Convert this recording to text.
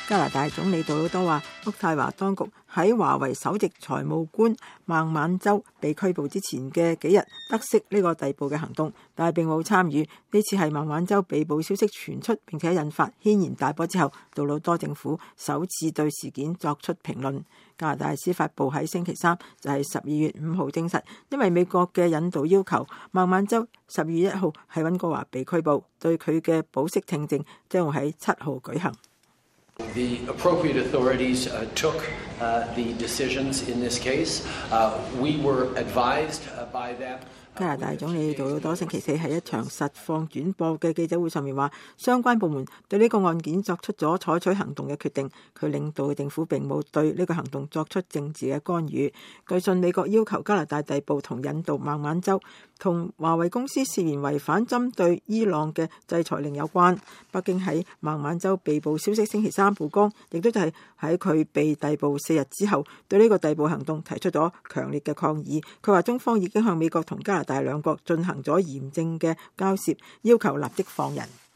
加拿大總理杜魯多話，渥太華當局喺華為首席財務官孟晚舟被拘捕之前嘅幾日得悉呢個逮捕嘅行動，但係並冇參與。呢次係孟晚舟被捕消息傳出並且引發軒然大波之後，杜魯多政府首次對事件作出評論。加拿大司法部喺星期三就係12月5號證實，因為美國嘅引渡要求，孟晚舟12月1號喺溫哥華被拘捕，對佢嘅保釋聽證將會喺7號舉行。 The appropriate authorities took the decisions in this case. We were advised by them. 加拿大總理杜魯多星期四喺一場實況轉播嘅記者會上面話，相關部門對呢個案件作出咗採取行動嘅決定。佢領導嘅政府並冇對呢個行動作出政治嘅干預。據信美國要求加拿大逮捕同引渡孟晚舟，同華為公司涉嫌違反針對伊朗嘅制裁令有關。北京喺孟晚舟被捕消息星期三曝光，亦都就係喺佢被逮捕4日之後，對呢個逮捕行動提出咗強烈嘅抗議。佢話中方已經向美國同加拿大兩國進行咗嚴正嘅交涉，要求立即放人。